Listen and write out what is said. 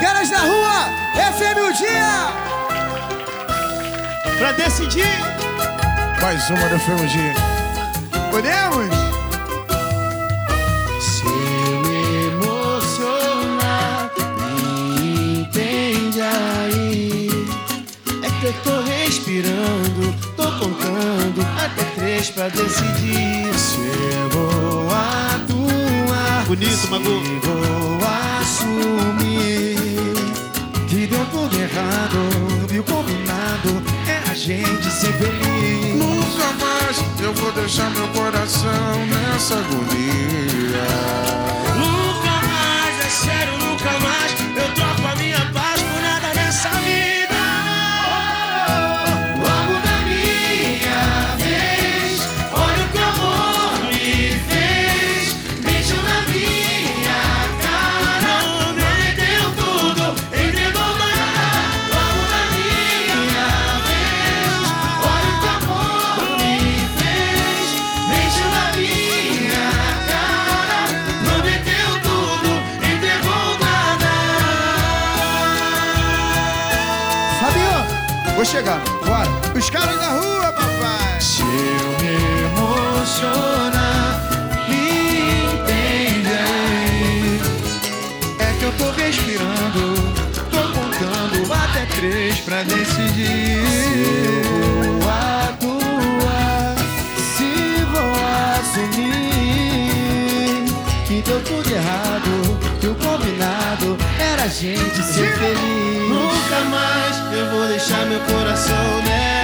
Caras da Rua, FM o Dia. Pra decidir. Mais uma do FM o Dia. Podemos? Se eu me emocionar, me entende aí. É que eu tô respirando, tô contando até 3 pra decidir. Se eu vou atuar, bonito, Magu. Se vou assumir que deu tudo errado, e o combinado é a gente ser feliz. Nunca mais eu vou deixar meu coração nessa agonia. Nunca mais, é sério, nunca mais eu troco a minha paz por nada nessa vida. Logo na minha vez, olha o que o amor me fez. Beijo na minha cara, prometeu tudo, entregou nada. Logo na minha vez, olha o que o amor me fez. Beijo na minha cara, prometeu tudo, entregou nada. Fabinho, vou chegar, bora. Os caras da rua, papai. Se eu me emocionar, me entende aí. É que eu tô respirando, tô contando até 3 pra decidir. Se eu vou atuar, se vou assumir que deu tudo errado, que o combinado era a gente ser feliz. Nunca mais eu vou deixar meu coração nessa